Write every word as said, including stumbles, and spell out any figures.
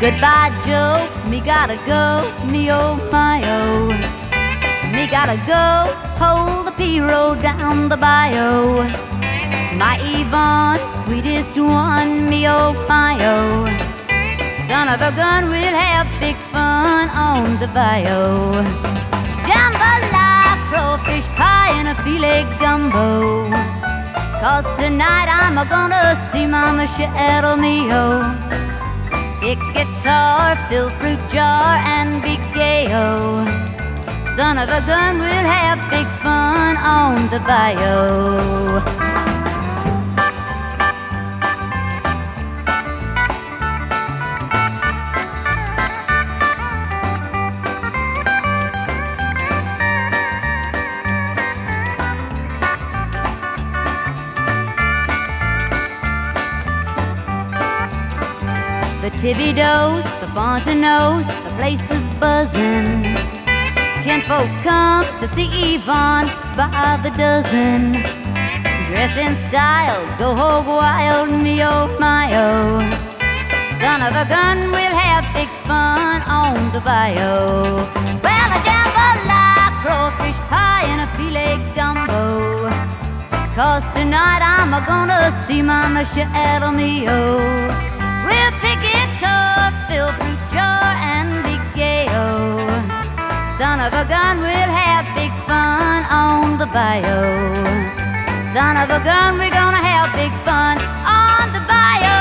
Goodbye, Joe, me gotta go, me oh my oh. Me gotta go, hold the P-road down the bayou. My Yvonne, sweetest one, me oh my oh. Son of a gun, we'll have big fun on the bayou. Jambalaya, crawfish pie, and a filet gumbo. Cause tonight I'm a-gonna see Mama Shadow me-oh. Pick guitar, fill fruit jar, and be gay-o. Son of a gun, we'll have big fun on the bayou. The Thibodeaus, the Fontenot, the place is buzzing. Kinfolk come to see Yvonne by the dozen. Dress in style, go hog wild, me oh my oh. Son of a gun, we'll have big fun on the bayou. Well, a jambalaya, crawfish pie, and a filet gumbo. Cause tonight I'm a-gonna see Mama Shadow me-oh. We'll pick guitar, fill fruit jar, and be gay-o. Son of a gun, we'll have big fun on the bayou. Son of a gun, we're gonna have big fun on the bayou.